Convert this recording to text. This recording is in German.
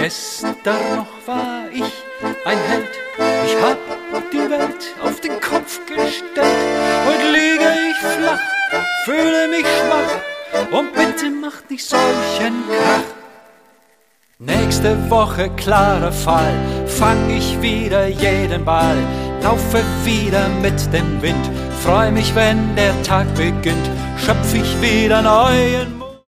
Gestern noch war ich ein Held, ich hab die Welt auf den Kopf gestellt. Heute liege ich flach, fühle mich schwach und bitte macht nicht solchen Krach. Nächste Woche klarer Fall, fang ich wieder jeden Ball, laufe wieder mit dem Wind, freu mich, wenn der Tag beginnt, schöpf ich wieder neuen